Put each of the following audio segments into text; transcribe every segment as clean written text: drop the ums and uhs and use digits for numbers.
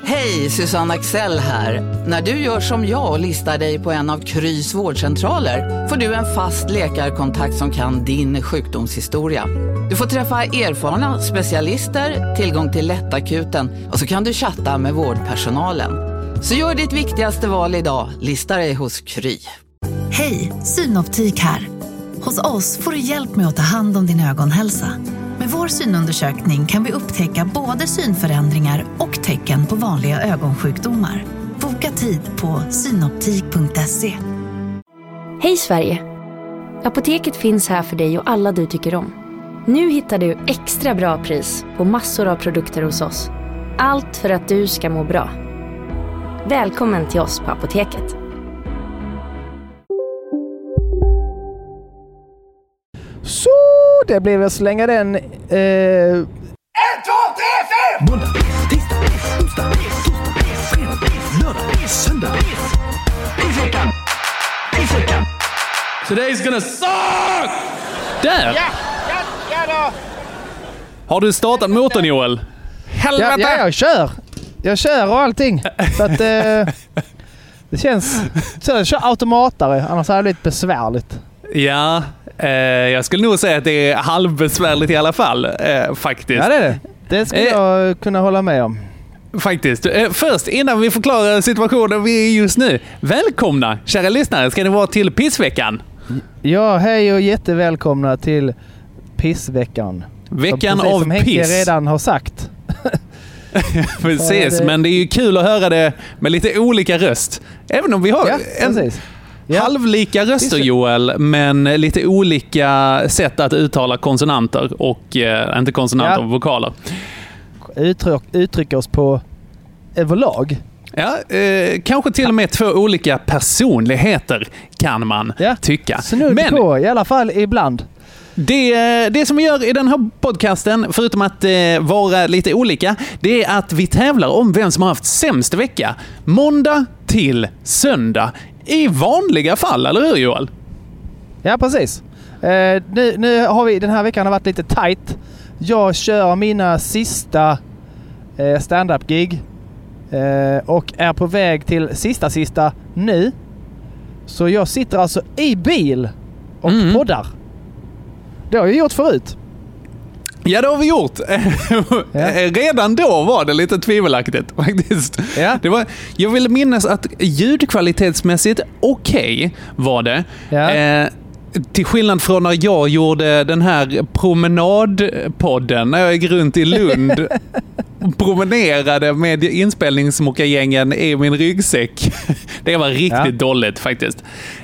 Hej, Susanne Axel här. När du gör som jag och listar dig på en av Krys vårdcentraler får du en fast läkarkontakt som kan din sjukdomshistoria. Du får träffa erfarna specialister, tillgång till lättakuten och så kan du chatta med vårdpersonalen. Så gör ditt viktigaste val idag, lista dig hos Kry. Hej, Synoptik här. Hos oss får du hjälp med att ta hand om din ögonhälsa. Med vår synundersökning kan vi upptäcka både synförändringar och tecken på vanliga ögonsjukdomar. Boka tid på synoptik.se. Hej Sverige! Apoteket finns här för dig och alla du tycker om. Nu hittar du extra bra pris på massor av produkter hos oss. Allt för att du ska må bra. Välkommen till oss på Apoteket. Så det blev att slänga den 1, 2, 3, 4! Måndag, tisdag, onsdag, torsdag, fredag, lördag, söndag. Isveckan. Today's gonna suck! Där! Ja då! Har du startat motorn, Joel? Helvete! Ja, jag kör och allting. Så att det känns så jag kör automatare, annars hade det blivit besvärligt. Ja, jag skulle nog säga att det är halvbesvärligt i alla fall, faktiskt. Ja, det är det. Det skulle jag kunna hålla med om. Faktiskt. Först, innan vi förklarar situationen vi är just nu. Välkomna, kära lyssnare, ska ni vara till Pissveckan. Ja, hej och jättevälkomna till Pissveckan. Veckan som av Henke piss. redan har sagt. Precis, men det är ju kul att höra det med lite olika röst. Även om vi har halvlika röster, Joel, men lite olika sätt att uttala konsonanter och inte konsonanter, vokaler. Uttrycka oss på överlag. Ja, kanske till och med 2 olika personligheter kan man tycka. Men på, i alla fall ibland. Det som vi gör i den här podcasten, förutom att vara lite olika, det är att vi tävlar om vem som har haft sämst vecka. Måndag till söndag. I vanliga fall, eller hur, Joel? Ja, precis. Nu har vi, den här veckan har varit lite tight. Jag kör mina sista stand-up-gig och är på väg till sista nu. Så jag sitter alltså i bil och poddar. Det har vi gjort förut. Ja, det har vi gjort. Redan då var det lite tvivelaktigt faktiskt. Ja. Jag vill minnas att ljudkvalitetsmässigt okej var det. Ja. Till skillnad från när jag gjorde den här promenadpodden när jag gick runt i Lund och promenerade med inspelningsmockagängen i min ryggsäck. Det var riktigt dåligt faktiskt.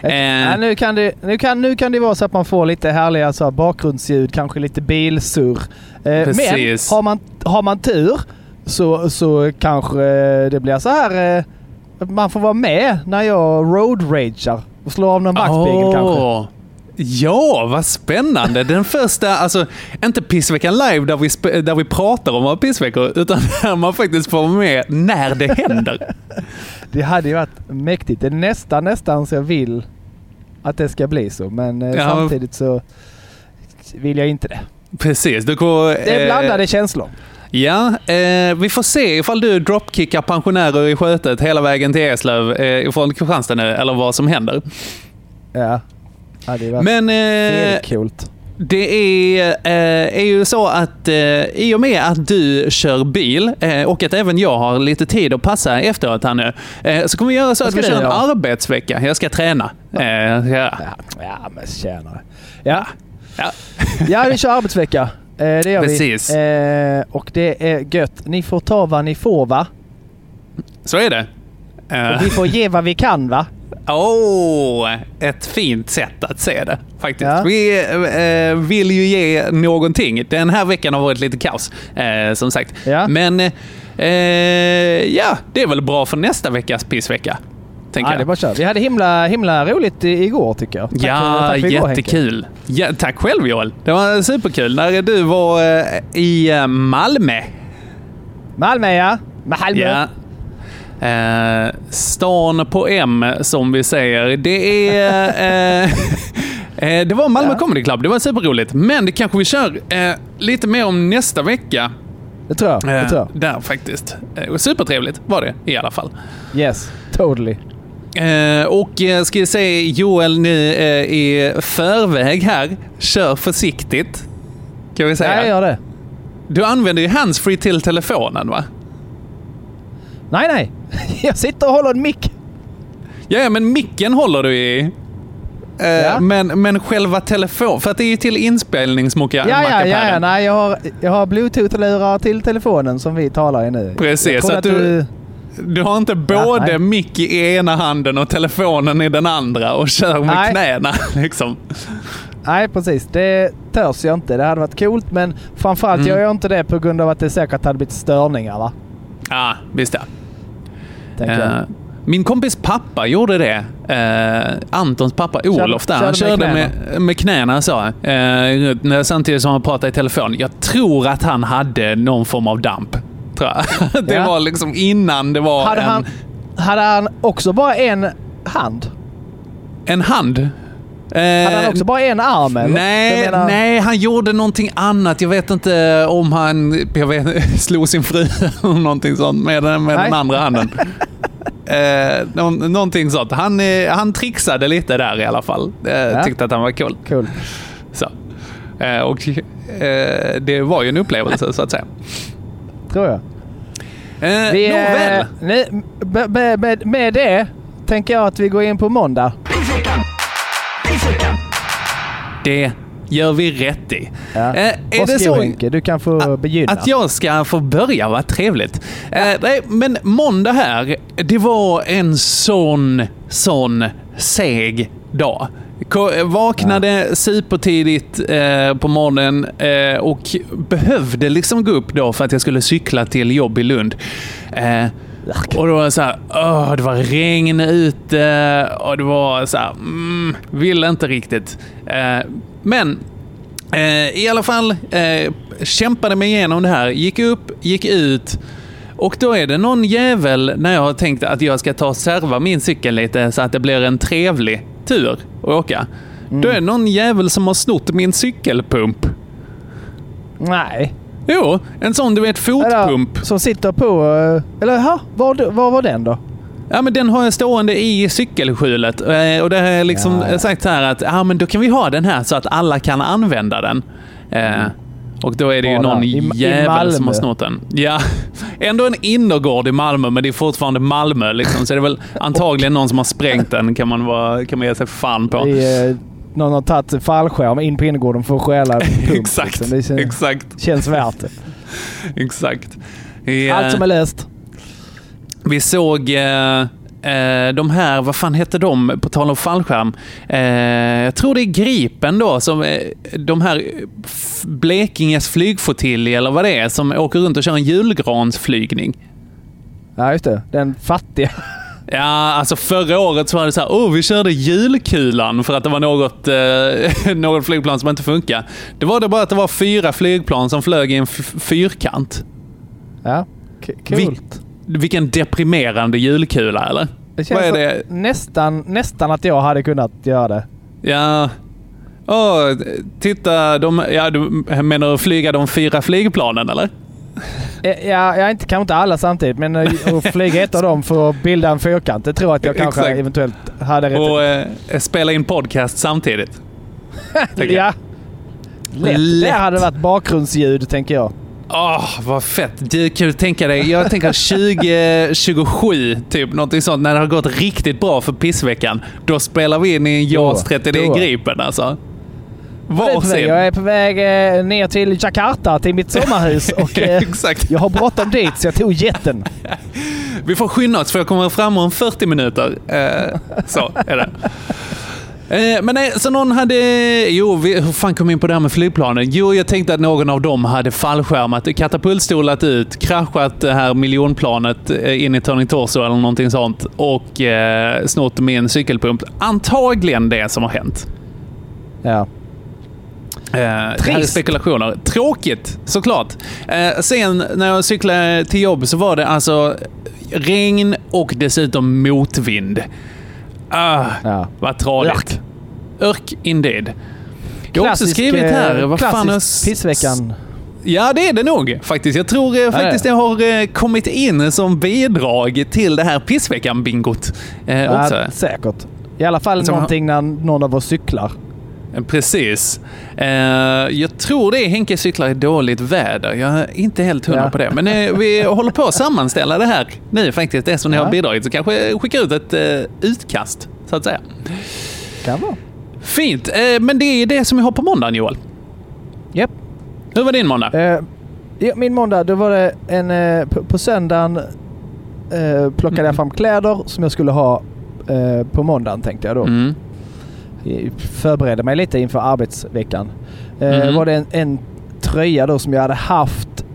Nu kan det vara så att man får lite härliga så bakgrundsljud, kanske lite bilsurr. Men har man tur så kanske det blir så här man får vara med när jag road ragear och slår av någon backspegel kanske. Ja, vad spännande. Den första, alltså inte Pissveckan live där vi pratar om våra pissveckor, utan där man faktiskt får vara med när det händer. Det hade ju varit mäktigt. Det är nästan så jag vill att det ska bli så, men samtidigt så vill jag inte det. Precis. Det är blandade känslor. Ja, vi får se ifall du dropkickar pensionärer i Skötet hela vägen till Eslöv ifrån Kristianstad nu, eller vad som händer. Ja. Men coolt. det är ju så att i och med att du kör bil och att även jag har lite tid att passa efteråt här nu, så kommer vi göra så att vi kör en arbetsvecka. Jag ska träna. Ja, men tjänare. Ja, vi kör arbetsvecka. Det gör Precis. vi. Och det är gött. Ni får ta vad ni får, va? Så är det. Och vi får ge vad vi kan, va? Ett fint sätt att se det faktiskt. Ja. Vi vill ju ge någonting. Den här veckan har varit lite kaos, som sagt. Ja. Men det är väl bra för nästa veckas pissvecka. Ja, det var kört. Vi hade himla roligt igår, tycker jag. Tack jättekul. Ja, tack själv, Joel. Det var superkul när du var i Malmö. Malmö. Ja. Stan på M, som vi säger. Det var Malmö Comedy Club. Det var superroligt. Men det kanske vi kör lite mer om nästa vecka. Det tror jag. Där faktiskt. Supertrevligt var det i alla fall. Yes, totally. Och ska jag säga Joel nu i förväg här. Kör försiktigt. Kan vi säga. Nej, jag gör det. Du använder ju handsfree till telefonen, va? Nej. Jag sitter och håller en mick. Ja, men micken håller du i. Ja. Men själva telefon, för att det är ju till inspelningsmackapären. Ja. Nej, jag har Bluetooth-lurar till telefonen som vi talar i nu. Precis, så att du har inte både mick i ena handen och telefonen i den andra och kör med knäna liksom. Nej, precis. Det törs jag inte. Det hade varit coolt, men framförallt gör jag inte det på grund av att det säkert hade blivit störningar, va? Ja, visst min kompis pappa gjorde det. Antons pappa Olof där. Han körde med knäna så. Samtidigt som han pratade i telefon. Jag tror att han hade någon form av damp. Tror jag. Det var liksom innan det var hade han också bara en hand? En hand? Hade han också bara en arm? Eller? Nej, han gjorde någonting annat. Jag vet inte om han slog sin fru eller någonting sånt med den andra handen. Någonting sånt. Han trixade lite där i alla fall. Tyckte att han var cool. Så. Och det var ju en upplevelse så att säga. Tror jag. Nåväl. Med det tänker jag att vi går in på måndag. Det gör vi rätt i. Ja. Är det så, Henke? Du kan få begynna. Att jag ska få börja, vad trevligt. Nej, men måndag här, det var en sån seg dag. Vaknade supertidigt på morgonen och behövde liksom gå upp då för att jag skulle cykla till jobb i Lund. Och då var det så här, det var regn ute och det var så här, ville inte riktigt. Men i alla fall kämpade mig igenom det här, gick upp, gick ut. Och då är det någon jävel när jag har tänkt att jag ska ta och serva min cykel lite så att det blir en trevlig tur att åka. Då är det någon jävel som har snott min cykelpump. Nej. Jo, en sån, du vet, fotpump. Som sitter på... Eller var var den då? Ja, men den har jag stående i cykelskjulet. Och det har jag liksom sagt så här att men då kan vi ha den här så att alla kan använda den. Och då är det ju någon jävel som har snott den. Ja, ändå en innergård i Malmö, men det är fortfarande Malmö liksom, så det är väl antagligen någon som har sprängt den, kan man ge sig fan på. Någon har tagit fallskärm in på innergården för att stjäla pump. Exakt, liksom. exakt. Känns värt det. Exakt. Allt som är löst. Vi såg de här, vad fan heter de på tal om fallskärm? Jag tror det är Gripen då, som de här Blekinges flygflottilj eller vad det är, som åker runt och kör en julgransflygning. Ja, just det. Den fattiga. Ja, alltså förra året så var det så här, vi körde julkulan för att det var något flygplan som inte funkar. Det var det bara att det var 4 flygplan som flög i en fyrkant. Ja, coolt. Vilken deprimerande julkula, eller? Det känns vad är det? Nästan att jag hade kunnat göra det. Ja. Titta, du menar att flyga de 4 flygplanen, eller? Ja, jag kanske inte alla samtidigt, men att flyga ett av dem för att bilda en fyrkant, det tror jag att jag kanske eventuellt hade rätt. Och spela in podcast samtidigt. Ja. Lätt. Det hade varit bakgrundsljud, tänker jag. Vad fett. Du kan ju tänka dig, jag tänker 2027 typ, någonting sånt, när det har gått riktigt bra för pissveckan. Då spelar vi in i en JAS 39 Gripen, alltså. Jag är på väg ner till Jakarta, till mitt sommarhus, och Exakt. Jag har bråttom dit, så jag tog jeten. Vi får skynda oss för jag kommer fram om 40 minuter. Så är det. Men nej, så någon hade... hur fan kom in på det här med flygplanen? Jag tänkte att någon av dem hade fallskärmat, katapultstolat ut, kraschat det här miljonplanet in i Turning Torso eller någonting sånt och snott med en cykelpump. Antagligen det som har hänt. Ja. Det här är spekulationer. Tråkigt, såklart. Sen när jag cyklade till jobb så var det alltså regn och dessutom motvind. Vad tradigt. Örk indeed. Jag har också skrivit här. Klassisk pissveckan. Ja, det är det nog faktiskt. Jag tror faktiskt det har kommit in som bidrag till det här pissveckan-bingot. Också. Säkert. I alla fall någonting när någon av oss cyklar. Precis. Jag tror det är Henke cyklar i dåligt väder. Jag är inte helt hundra på det. Men vi håller på att sammanställa det här nu faktiskt. Det som ni har bidragit. Så kanske skicka ut ett utkast, så att säga. Kan vara. Fint. Men det är det som jag har på måndagen, Joel. Japp. Hur var din måndag? Min måndag, då var det på söndagen plockade jag fram kläder som jag skulle ha på måndagen, tänkte jag då. Förberedde mig lite inför arbetsveckan. Var det en tröja då som jag hade haft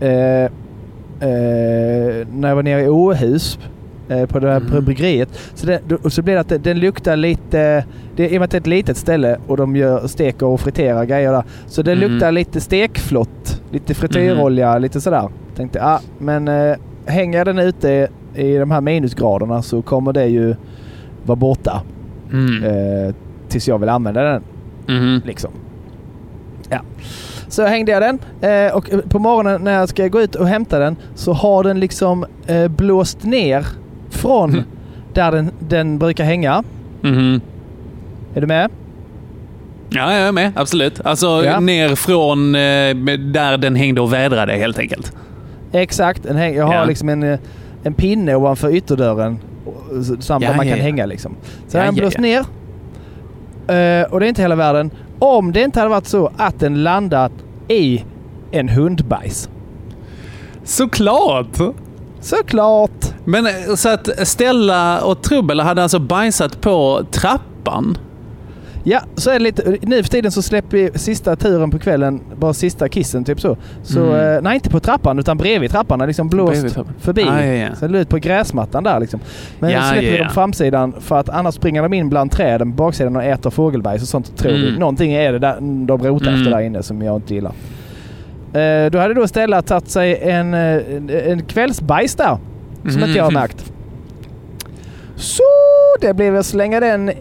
när jag var nere i Åhus på det här bryggeriet. Så blev det att den luktar lite, i och med att det är ett litet ställe och de steker och friterar grejer där. Så det luktar lite stekflott, lite frityrolja, lite sådär. Tänkte, men hänger jag den ute i de här minusgraderna så kommer det ju vara borta. Tills jag vill använda den. Liksom. Ja. Så hängde jag den och på morgonen när jag ska gå ut och hämta den så har den liksom blåst ner från där den brukar hänga. Är du med? Ja, jag är med. Absolut. Alltså ner från där den hängde och vädrade helt enkelt. Exakt. Jag har liksom en pinne ovanför ytterdörren samt där man kan hänga liksom. Så den blåst ner. Och det är inte hela världen. Om det inte hade varit så att den landat i en hundbajs. Såklart! Men så att Stella och Trubbel hade alltså bajsat på trappan? Ja, så är det lite. Nu för tiden så släpper vi sista turen på kvällen, bara sista kissen typ så. Nej, inte på trappan utan bredvid trappan, liksom blåst förbi. Så det ut på gräsmattan där liksom. Men släpper vi dem framsidan för att annars springer de in bland träden på baksidan och äter fågelbajs och sånt, tror vi. Någonting är det där de rotar efter där inne som jag inte gillar. Då hade då Stella tagit sig en kvällsbajs där som inte jag har märkt. Så det blev att slänga den.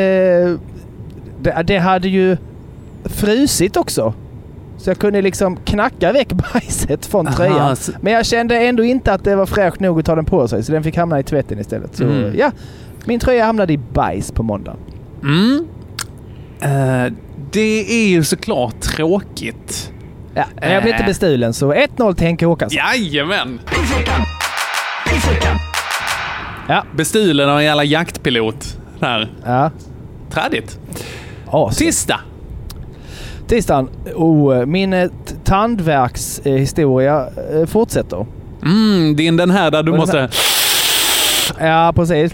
Det hade ju frusit också. Så jag kunde liksom knacka väck bajset från tröjan. Men jag kände ändå inte att det var fräscht nog att ta den på sig. Så den fick hamna i tvätten istället. Så min tröja hamnade i bajs på måndag. Det är ju såklart tråkigt. Ja, men jag blev inte bestulen. Så 1-0 till Henke Håkansson. Jajamän! Ja. Bestulen av en jävla jaktpilot. Här. Ja. Trädigt. Tisdagen. Min tandvärkshistoria fortsätter. Det är den här där du måste... Ja, precis.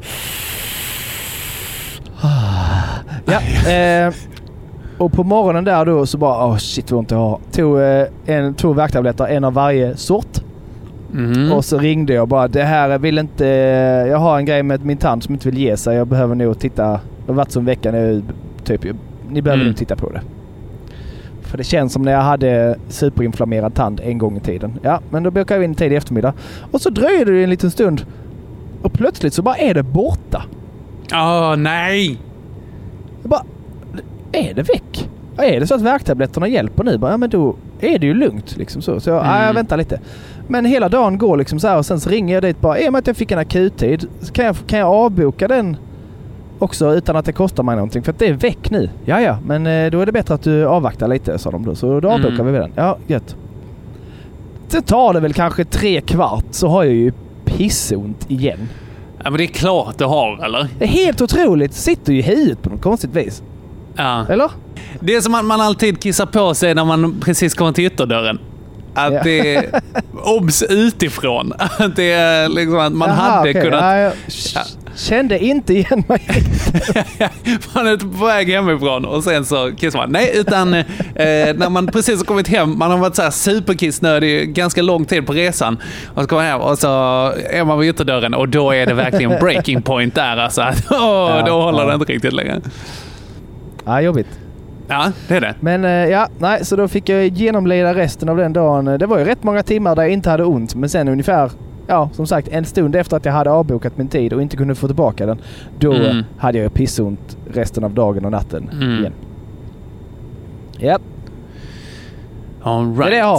Ja, och på morgonen där då så bara, shit vad ont jag har. Tog 2 värktabletter, en av varje sort. Och så ringde jag bara, det här vill inte... Jag har en grej med min tand som inte vill ge sig. Jag behöver nog titta... Det har varit som veckan nu, typ. Ni behöver nog titta på det. För det känns som när jag hade superinflammerad tand en gång i tiden. Ja, men då bokade vi in tid i eftermiddag. Och så dröjde det en liten stund. Och plötsligt så bara är det borta. Nej! Jag bara, är det väck? Är det så att värktabletterna hjälper nu? Ja, men då är det ju lugnt. Liksom så jag väntar lite. Men hela dagen går liksom så här och sen så ringer jag dit bara. I och med att jag fick en akuttid så kan jag avboka den också utan att det kostar mig någonting. För att det är väck nu. Ja, men då är det bättre att du avvaktar lite, sa de då. Så då avbokar vi den. Ja, gött. Sen tar det väl kanske 3/4 så har jag ju pissont igen. Ja, men det är klart du har, eller? Det är helt otroligt. Sitter ju i huvudet på något konstigt vis. Ja. Eller? Det är som att man alltid kissar på sig när man precis kommer till ytterdörren. Att det är obs utifrån. Att det är liksom att man hade kunnat... Kände inte igen mig. Man är på väg hemifrån och sen så kissar man. Nej, utan när man precis har kommit hem, man har varit så här superkissnödig ganska lång tid på resan och så kommer hem och så är man vid ytterdörren och då är det verkligen breaking point där. Alltså. Då håller det inte riktigt längre. Ja, jobbigt. Ja, det är det. Men så då fick jag genomleda resten av den dagen. Det var ju rätt många timmar där jag inte hade ont, men sen ungefär, som sagt, en stund efter att jag hade avbokat min tid och inte kunde få tillbaka den, då hade jag pissont resten av dagen och natten igen. Ja. All right. Det är det jag har.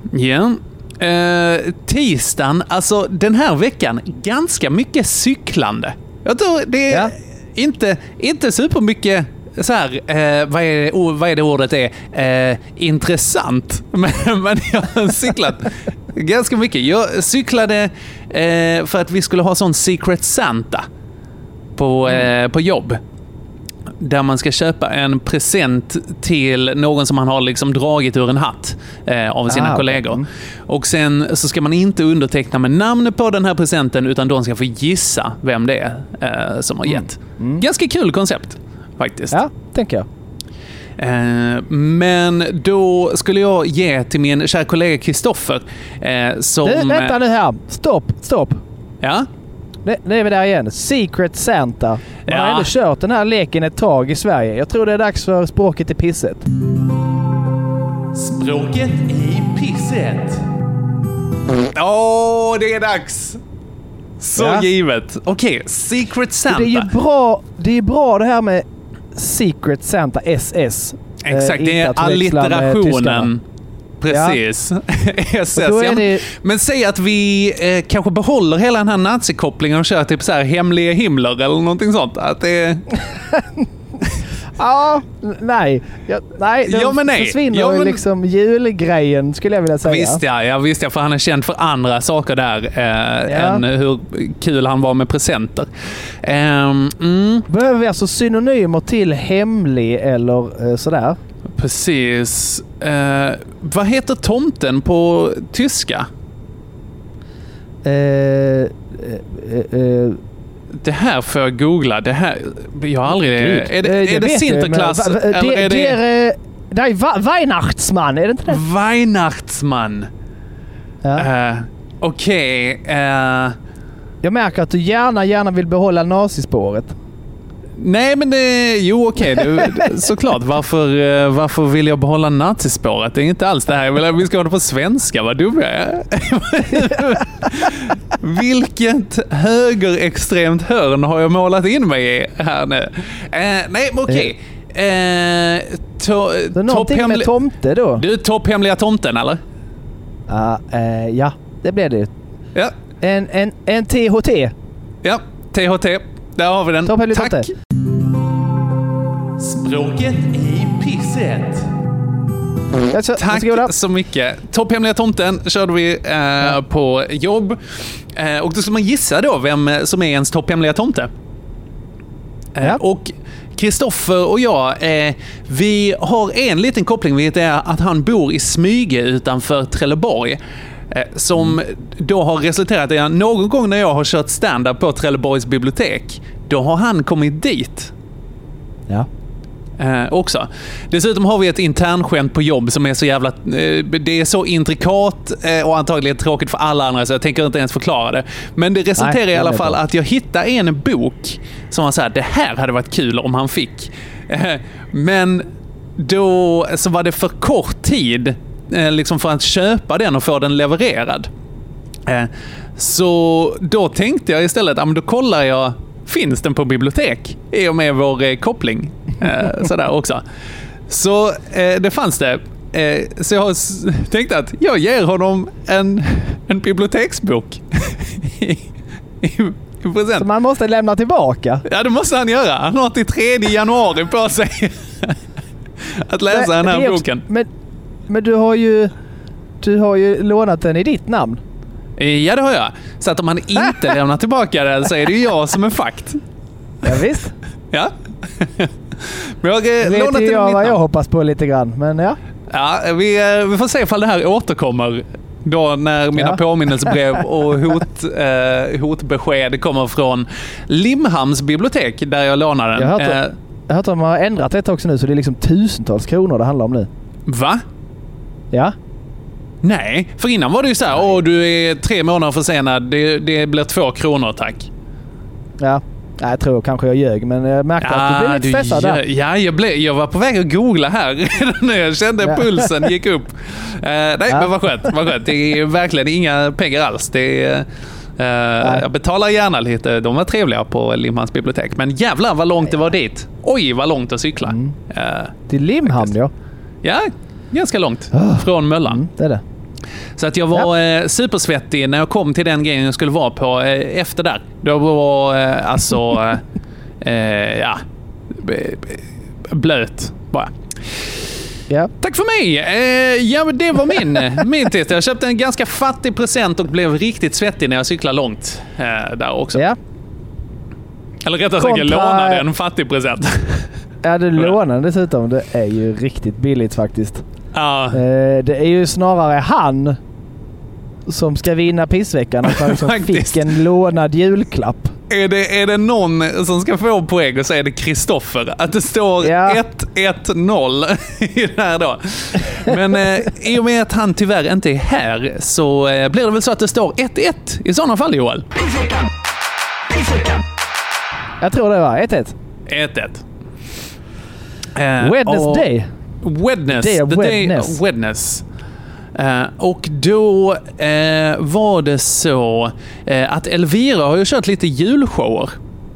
Ja. Tisdagen, alltså den här veckan, ganska mycket cyklande. Jag tror det är inte supermycket så här, vad är det ordet är? Intressant. Men jag har cyklat ganska mycket. Jag cyklade för att vi skulle ha sån Secret Santa på jobb. Där man ska köpa en present till någon som man har liksom dragit ur en hatt av sina kollegor. Och sen så ska man inte underteckna med namn på den här presenten, utan de ska få gissa vem det är som har gett. Ganska kul koncept faktiskt. Ja, tänker jag. Men då skulle jag ge till min kära kollega Kristoffer som... Vänta nu här. Stopp. Ja? Nu är vi där igen. Secret Santa. Man har ändå kört den här leken ett tag i Sverige. Jag tror det är dags för språket i pisset. Språket i pisset. Det är dags. Så givet. Okej, Secret Santa. Det är bra det här med Secret Santa SS. Exakt, det är allitterationen. Precis. SS. Men säg att vi kanske behåller hela den här nazikopplingen och kör typ så här hemliga himlar eller någonting sånt. Att det... nej. Försvinner liksom julgrejen, skulle jag vilja säga. Visst ja, för han är känd för andra saker där än hur kul han var med presenter. Behöver vi alltså synonymer till hemlig eller sådär? Precis. Vad heter tomten på tyska? Det här får jag googla. Det här, jag har aldrig... Är det Sinterklass? Det är Weihnachtsmann, är det inte det? Weihnachtsmann. Ja. Okej. Jag märker att du gärna vill behålla nazispåret. Nej, men okej. Såklart. Varför vill jag behålla nazispåret? Det är inte alls det här. Vi ska ha det på svenska. Vad dum jag är. Vilket högerextremt hörn har jag målat in mig i här nu? Nej, men okej. Någonting med tomte då? Du, topphemliga tomten, eller? Ja, det blir det. Ja. En THT. Ja, THT. Där har vi den. Tack. Tomte. Språket i pisset. Tack så mycket. Topphemliga tomten körde vi på jobb. Och då ska man gissa då vem som är ens topphemliga tomte. Och Kristoffer och jag, vi har en liten koppling, vet är att han bor i Smyge utanför Trelleborg. Som då har resulterat i att någon gång när jag har kört stand-up på Trelleborgs bibliotek, då har han kommit dit. Ja. Också. Dessutom har vi ett internskämt på jobb som är så jävla... det är så intrikat och antagligen tråkigt för alla andra, så jag tänker inte ens förklara det. Men det resulterar i alla fall att jag hittar en bok som var så här: det här hade varit kul om han fick. Men då så var det för kort tid liksom för att köpa den och få den levererad. Så då tänkte jag istället, då kollar jag, finns den på bibliotek i och med vår koppling sådär också. Så det fanns det. Så jag tänkte att jag ger honom en biblioteksbok i present. Så man måste lämna tillbaka? Ja, det måste han göra. Han har till 3 januari på sig att läsa den här boken. Men du har ju lånat den i ditt namn. Ja, det har jag. Så att om han inte lämnar tillbaka den så är det ju jag som är fakt. Ja, visst. Ja. Men jag vet ju jag vad jag hoppas på lite grann, men ja. Ja, vi får se ifall det här återkommer då när mina påminnelsebrev och hotbesked kommer från Limhamns bibliotek där jag lånar den. Jag har hört att de har ändrat det också nu, så det är liksom tusentals kronor det handlar om nu. Va? Ja. Nej, för innan var det ju så här: du är 3 månader försenad, det blir 2 kronor, tack. Ja. Jag tror kanske jag ljög, men jag märkte att du blev lite stressad där. Ja, jag var på väg att googla här när jag kände pulsen gick upp. Nej, men vad skönt. Det är verkligen inga pengar alls. Jag betalar gärna lite. De var trevliga på Limhamns bibliotek. Men jävlar vad långt det var dit. Oj, vad långt att cykla. Till Limhamn, ja. Ja, ganska långt. Från Möllan. Det är det. Så att jag var supersvettig när jag kom till den grejen jag skulle vara på efter där. Då var blöt bara. Ja. Tack för mig! Det var min test. Jag köpte en ganska fattig present och blev riktigt svettig när jag cyklade långt där också. Ja. Eller rättare sagt, jag lånade en fattig present. Ja, du lånade dessutom. Det är ju riktigt billigt faktiskt. Ja. Det är ju snarare han som ska vinna pissveckan att han liksom fick en lånad julklapp. Är det någon som ska få poäng så är det Kristoffer. Att det står 1-1-0 i det här då. Men i och med att han tyvärr inte är här så blir det väl så att det står 1-1 i sådana fall, Joel. Jag tror det var 1-1. 1-1. Wednesday. Wednesday. Och då var det så att Elvira har ju kört lite julshower.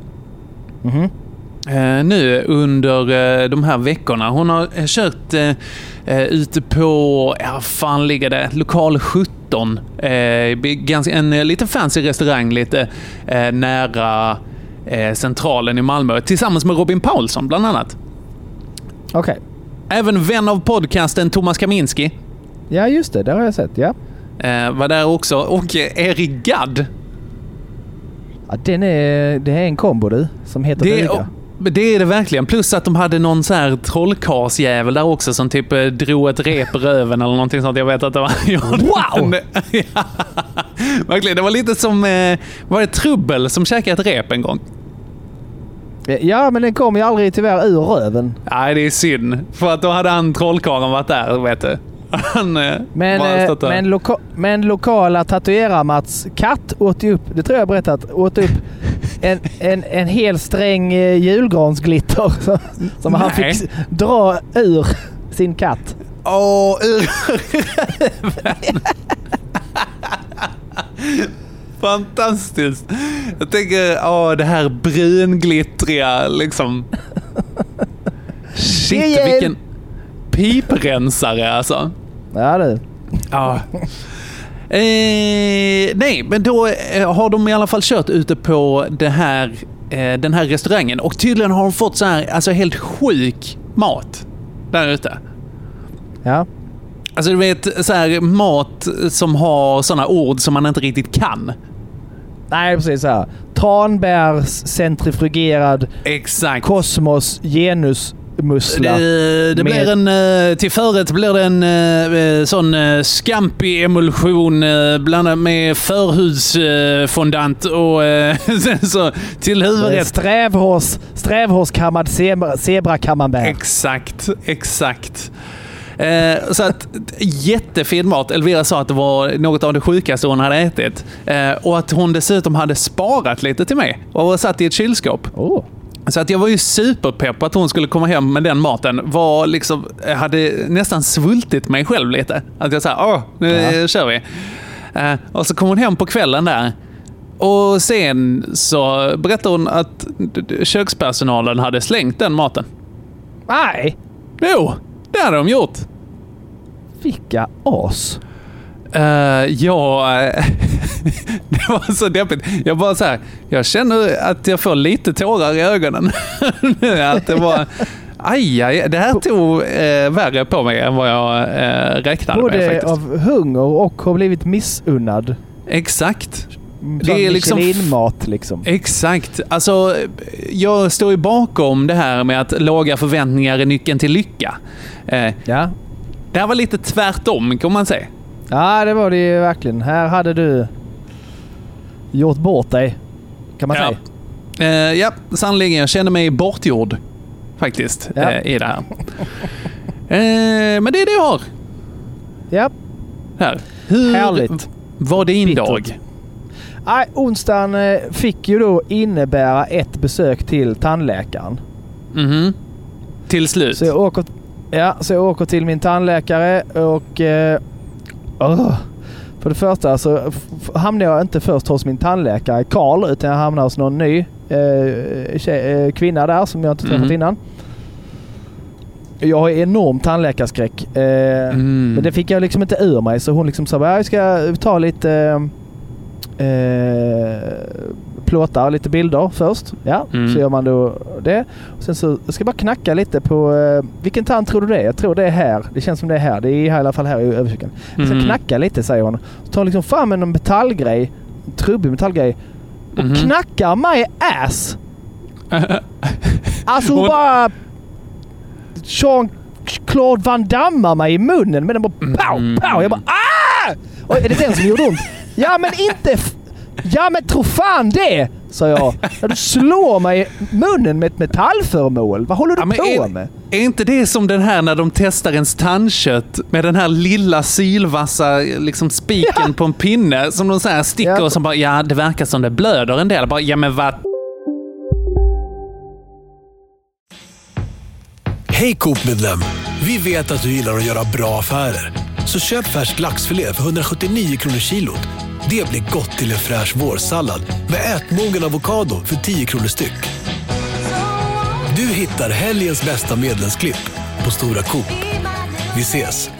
Nu under de här veckorna. Hon har kört ute på, ligger det, lokal 17. En lite fancy restaurang lite nära centralen i Malmö. Tillsammans med Robin Paulsson bland annat. Okej. Även vän av podcasten Thomas Kaminski. Ja, just det har jag sett, ja. Var där också. Och Erik Gadd. Ja, det är en kombo du, som heter duga. Det är det verkligen. Plus att de hade någon så här trollkarlsjävel där också som typ drog ett rep i röven eller någonting sånt. Jag vet att det var... Wow! Ja. Verkligen, det var lite som... var det Trubbel som käkade ett rep en gång? Ja, men den kom ju aldrig tyvärr ur röven. Nej, det är synd. För att då hade han trollkarlen varit där, vet du. Men lokala tatuerar-Mats katt åt upp, det tror jag berättat, åt upp en hel sträng julgransglitter som han fick dra ur sin katt. Ur röven. Fantastiskt. Jag tänker, det här brunglittriga liksom. Shit, vilken piprensare alltså. Ja, det. Ja. Nej, men då har de i alla fall kört ute på den här restaurangen och tydligen har de fått så här, alltså helt sjuk mat där ute. Ja. Alltså du vet, så här mat som har såna ord som man inte riktigt kan. Nej, precis så här. Tranbärs centrifugerad. Exakt. Kosmos genus mussla. Det blir en till förrätt blir det en sån scampi emulsion blandad med förhudsfondant och sen så till huvudrätt strävhårskammad zebra camembert. Exakt. Så att jättefin mat. Elvira sa att det var något av det sjukaste hon hade ätit. Och att hon dessutom hade sparat lite till mig och satt i ett kylskåp. Oh. Så att jag var ju superpepp att hon skulle komma hem med den maten. Var liksom, hade nästan svultit mig själv lite. Att jag sa, nu kör vi. Och så kom hon hem på kvällen där. Och sen så berättade hon att kökspersonalen hade slängt den maten. Nej! Jo, det hade de gjort. Vilka as. Det var så deppigt. Jag bara så här, jag känner att jag får lite tårar i ögonen. Att det var det här tog värre på mig än vad jag räknade med faktiskt. Både av hunger och har blivit missunnad. Exakt. Det är liksom Michelin-mat liksom. Exakt. Alltså, jag står ju bakom det här med att låga förväntningar är nyckeln till lycka. Ja. Det här var lite tvärtom, kan man säga. Ja, det var det ju verkligen. Här hade du gjort bort dig, kan man säga. Ja, sannolikt. Jag kände mig bortgjord faktiskt i det här. Men det är det jag har. Ja. Här. Hur härligt. Var det din dag? Onsdagen fick ju då innebära ett besök till tandläkaren. Mhm. Till slut. Så jag åker till min tandläkare och för det första så hamnar jag inte först hos min tandläkare Karl, utan jag hamnar hos någon ny kvinna där som jag inte träffat innan. Jag har enorm tandläkarskräck. Men det fick jag liksom inte ur mig. Så hon liksom sa, jag ska ta lite plåtar, lite bilder först. Ja, så gör man då det. Och sen så ska jag bara knacka lite på... vilken tand tror du det är? Jag tror det är här. Det känns som det är här. Det är i alla fall här i överkiken. Jag ska knacka lite, säger hon. Så tar liksom fram en metallgrej. En trubbig metallgrej. Och knackar mig ass. Alltså hon bara... Jean-Claude Van Damme mig i munnen. Men den bara pow. Jag bara Och är det den som gjorde ont? Ja men inte... Ja men tro fan det, sa jag. När du slår mig i munnen med ett metallföremål. Vad håller du på med? Är inte det som den här när de testar ens tandkött med den här lilla sylvassa liksom spiken på en pinne som de så här sticker och som bara, det verkar som det blöder en del. Bara, men vad? Hej Coop-medlem! Vi vet att du gillar att göra bra affärer. Så köp färsk laxfilé för 179 kronor kilot. Det blir gott till en fräsch vårsallad med ätmogen avokado för 10 kronor styck. Du hittar helgens bästa medlemsklipp på Stora Coop. Vi ses!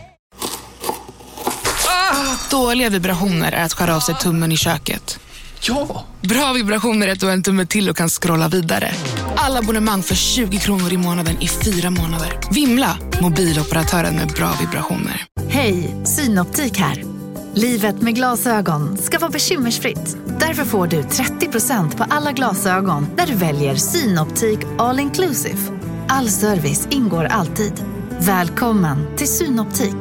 Dåliga vibrationer är att skära av sig tummen i köket. Ja! Bra vibrationer är att du har en tumme till och kan scrolla vidare. Alla abonnemang för 20 kronor i månaden i 4 månader. Vimla! Mobiloperatören med bra vibrationer. Hej, Synoptik här. Livet med glasögon ska vara bekymmersfritt. Därför får du 30% på alla glasögon när du väljer Synoptik All Inclusive. All service ingår alltid. Välkommen till Synoptik.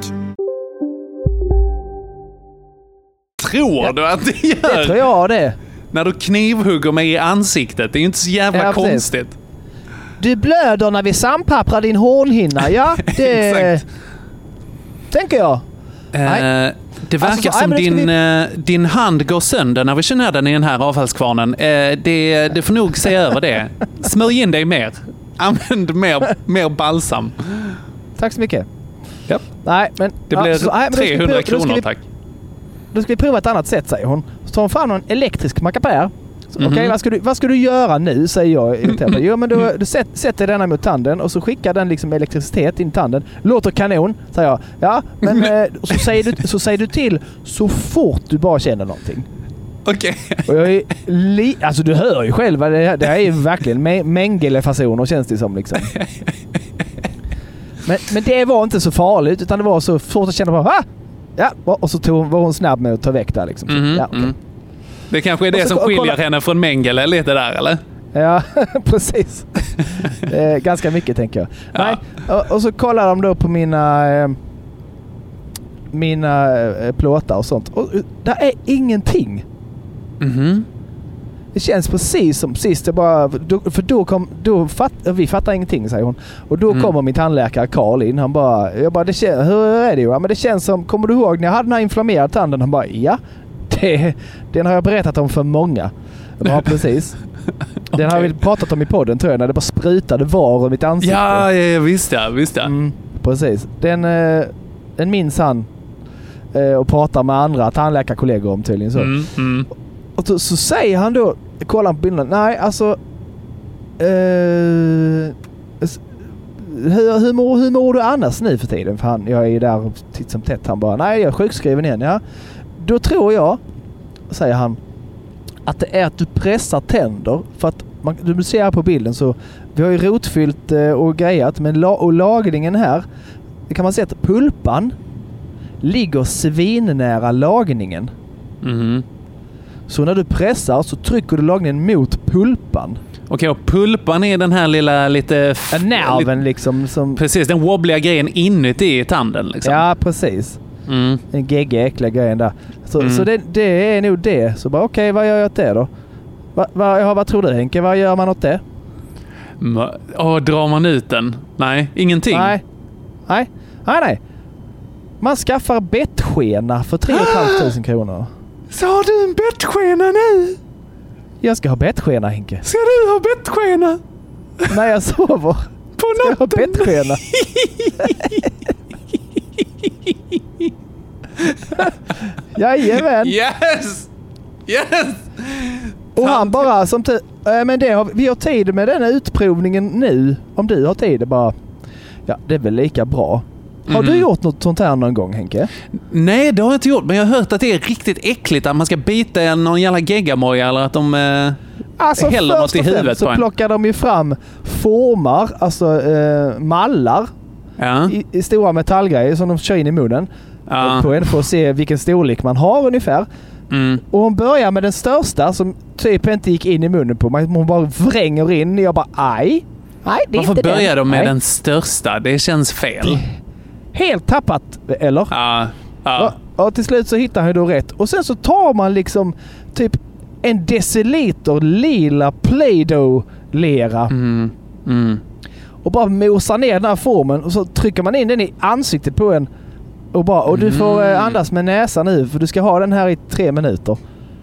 Tror du att det gör? Det tror jag det. När du knivhugger mig i ansiktet. Det är inte så jävla konstigt. Du blöder när vi sampapprar din hornhinna. Ja, det Exakt. Tänker jag. Det verkar som din hand går sönder när vi känner den i den här avfallskvarnen. Det får nog se över det. Smörj in dig mer. Använd mer balsam. Tack så mycket. Ja. Nej, men det blir 300 kronor, tack. Då ska vi prova ett annat sätt, säger hon. Så tar hon fram en elektrisk mackapär. Okej, vad ska du göra nu, säger jag. Jo, men du sätter denna mot tanden och så skickar den liksom elektricitet in i tanden. Låter kanon, säger jag. Ja, men så säger du till så fort du bara känner någonting. Okej. Och jag är alltså du hör ju själv, det här är ju verkligen Mengele-fasoner känns det som liksom. Men det var inte så farligt, utan det var så fort att känna på ja, och så var hon snabb med att ta väck där liksom. Ja, okay. Det kanske är det som skiljer henne från Mengele lite där, eller? Ja, precis. Ganska mycket, tänker jag. Ja. Nej, och så kollar de då på mina plåtar och sånt. Och det är ingenting. Det känns precis som sist. Vi fattar ingenting, säger hon. Och då kommer min tandläkare Carl in. Han bara, hur är det? Ja, men det känns som, kommer du ihåg när jag hade den här inflammerade tanden? Han bara, ja. Den har jag berättat om för många. Ja, precis. Den har vi pratat om i podden, tror jag, när det bara sprutade var i mitt ansikte. Ja, visst ja. Precis. Den minns han och pratar med andra tandläkarkollegor om tydligen så. Och så säger han då, kollar på bilden, nej alltså hur mår du annars nu för tiden? För jag är ju där titt som tätt. Han bara, nej jag är sjukskriven igen. Ja. Då tror jag, säger han, att det är att du pressar tänder. För att du ser här på bilden så vi har ju rotfyllt och grejat, men och lagningen här, det kan man se att pulpan ligger svinnära lagningen. Så när du pressar så trycker du lagningen mot pulpan. Okej, och pulpan är den här lilla nerven liksom. Som... Precis, den wobbliga grejen inuti i tanden liksom. Ja, precis. Den gegga äckliga grejen där. Så det är nog det. Så bara okej, vad gör jag åt det då? Vad tror du, Henke? Vad gör man åt det? Drar man ut den? Nej, ingenting. Nej. Man skaffar bettskena för 3 500 kronor. Så har du en bettskena nu? Jag ska ha bettskena, Henke. Ska du ha bettskena? När jag sover. På natten? Ska jag ha bettskena? Jajamän. Yes! Och han bara men vi har tid med den utprovningen nu. Om du har tid bara. Ja, det är väl lika bra. Har du gjort något sånt här någon gång, Henke? Nej, det har jag inte gjort. Men jag har hört att det är riktigt äckligt att man ska bita någon jävla geggamoja eller att de häller något i huvudet så på en. plockar de ju fram formar, alltså mallar i stora metallgrejer som de kör in i munnen på en för att se vilken storlek man har ungefär. Och hon börjar med den största som typ inte gick in i munnen på mig. Hon bara vränger in och jag bara aj. Nej, det är varför inte börjar de med nej. Den största? Det känns fel. Helt tappat, eller? Ja. Och till slut så hittar han då rätt. Och sen så tar man liksom typ 1 deciliter lila Play-Doh-lera. Och bara mosar ner den här formen. Och så trycker man in den i ansiktet på en. Och du får andas med näsan nu. För du ska ha den här i 3 minuter.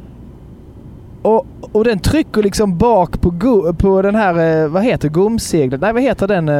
Och den trycker liksom bak på den här, vad heter gomseglet? Nej, vad heter den?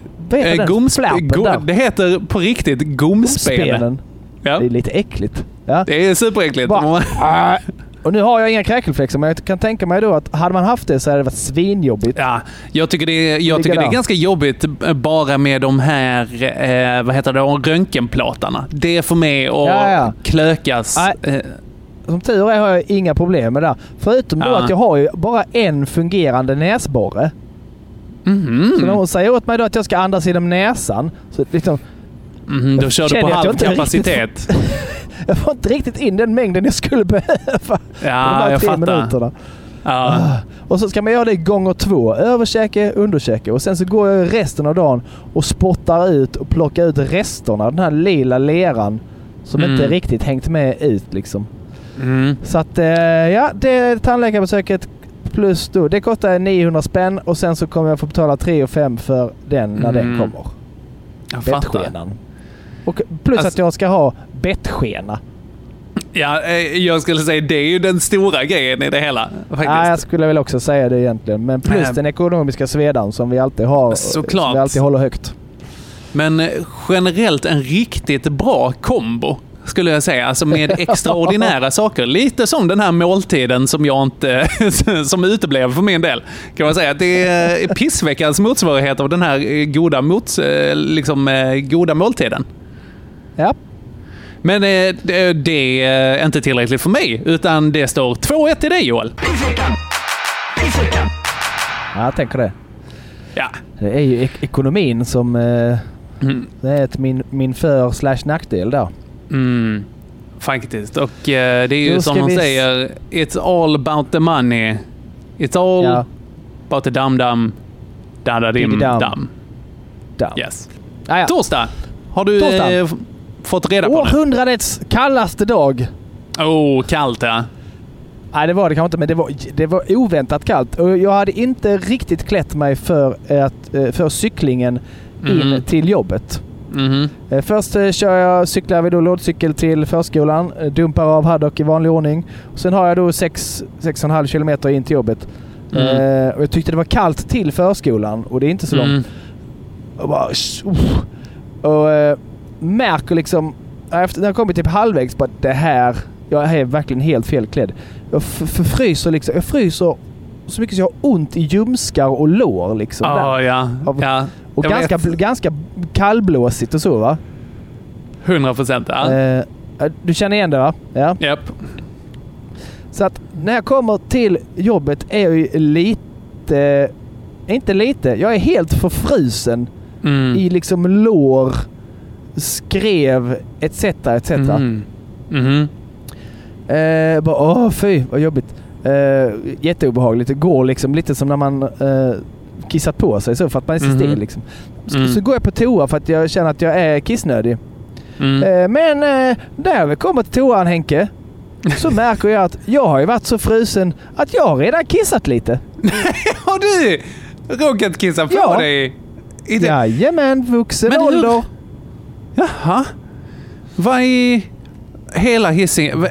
Det heter på riktigt gomspenen. Ja. Det är lite äckligt. Ja. Det är superäckligt. Och nu har jag inga kräkelflexer, men jag kan tänka mig då att hade man haft det så hade det varit svinjobbigt. Ja, jag tycker det är ganska jobbigt bara med de här röntgenplåtarna. Det är för mig att klökas. Som tur är har jag inga problem med det. Förutom då att jag har ju bara en fungerande näsborre. Så när hon säger åt mig då att jag ska andas genom näsan så liksom, då kör du på halv kapacitet. Jag får inte riktigt in den mängden jag skulle behöva. Ja, jag fattar. Minuterna. Ja. Och så ska man göra det gånger 2. Överkäke, underkäke. Och sen så går jag resten av dagen och spottar ut och plockar ut resterna av den här lila leran som inte riktigt hängt med ut liksom. Så att det tandläkarbesöket plus då, det kostar 900 spänn och sen så kommer jag få betala 3 500 för den när den kommer. Bettskenan. Och plus att jag ska ha bettskena. Ja, jag skulle säga det är ju den stora grejen i det hela. Faktiskt. Ja, jag skulle väl också säga det egentligen. Men plus den ekonomiska svedan som vi alltid har. Såklart. Som vi alltid håller högt. Men generellt en riktigt bra kombo skulle jag säga. Alltså med extraordinära saker. Lite som den här måltiden som jag inte som uteblev för min del. Kan man säga att det är pissveckans motsvarighet av den här goda måltiden. Ja. Men det är inte tillräckligt för mig, utan det står 2-1 till dig, Joel. Ja, jag tänker det. Ja. Det är ju ekonomin som det är min för/nackdel där. Faktiskt. Och det är ju som de säger, it's all about the money. It's all about the dam-dam. Da-da-dim-dam. Yes. Ja. Torsdag. Har du fått reda på det? Århundradets kallaste dag. Kallt ja. Nej, det var det kanske inte, men det var oväntat kallt. Och jag hade inte riktigt klätt mig för cyklingen in till jobbet. Först cyklar vi då lådcykel till förskolan, dumpar av Haddock i vanlig ordning. Och sen har jag då 6,5 kilometer in till jobbet. Och jag tyckte det var kallt till förskolan och det är inte så långt. Och bara, och märker liksom efter när jag kommit typ halvvägs på det här, jag är verkligen helt felklädd. Jag fryser liksom, jag fryser så mycket så jag har ont i ljumskar och lår liksom. Och ganska kallblåsigt och så, va? 100%, ja. Du känner igen det, va? Ja. Japp. Så att när jag kommer till jobbet är jag ju jag är helt förfrusen i liksom lår, skrev etc. Fy, vad jobbigt. Jätteobehagligt. Det går liksom lite som när man kissat på sig så för att man är så stel liksom. Så går jag på toa för att jag känner att jag är kissnödig. Men när vi kommer till toan, Henke, så märker jag att jag har ju varit så frusen att jag har redan kissat lite. Har du råkat kissa på dig? Jajamän, vuxen ålder. Jaha. Vad är hela Hisingen?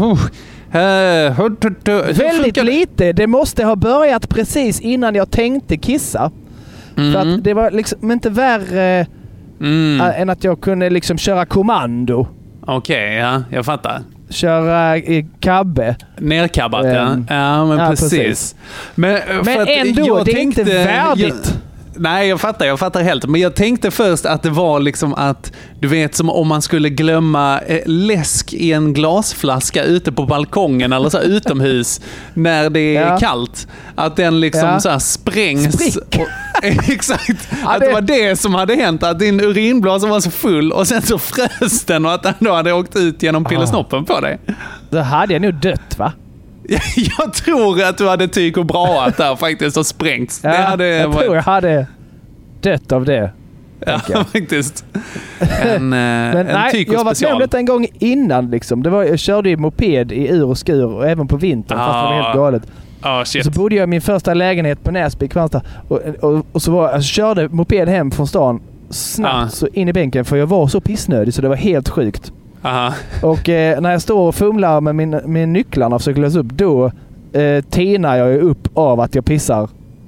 Väldigt lite. Det måste ha börjat precis innan jag tänkte kissa. För att det var liksom inte värre än att jag kunde liksom köra kommando. Okej, ja, jag fattar. Köra i kabbe. Nerkabbat, ja. Ja, men precis. Men ändå, det är inte värdigt. Nej, jag fattar helt. Men jag tänkte först att det var liksom att, du vet, som om man skulle glömma läsk i en glasflaska ute på balkongen eller så här, utomhus när det är kallt. Att den liksom så här sprängs. Exakt. Att det var det som hade hänt. Att din urinblåsa var så full och sen så frös den och att den då hade åkt ut genom pillesnoppen på dig. Då hade jag nog dött, va? Jag tror att du hade tyg och braat där faktiskt och sprängts. Ja, jag tror jag hade dött av det. Ja, faktiskt. Men nej, jag var med om detta en gång innan. Liksom. Jag körde ju moped i ur och skur och även på vintern fast det var helt galet. Shit. Så bodde jag i min första lägenhet på Näsby, Kristianstad. Och så körde moped hem från stan snabbt så in i bänken för jag var så pissnödig så det var helt sjukt. Och när jag står och fumlar med nycklarna och försöker lösa upp, då tinar jag upp av att jag pissar.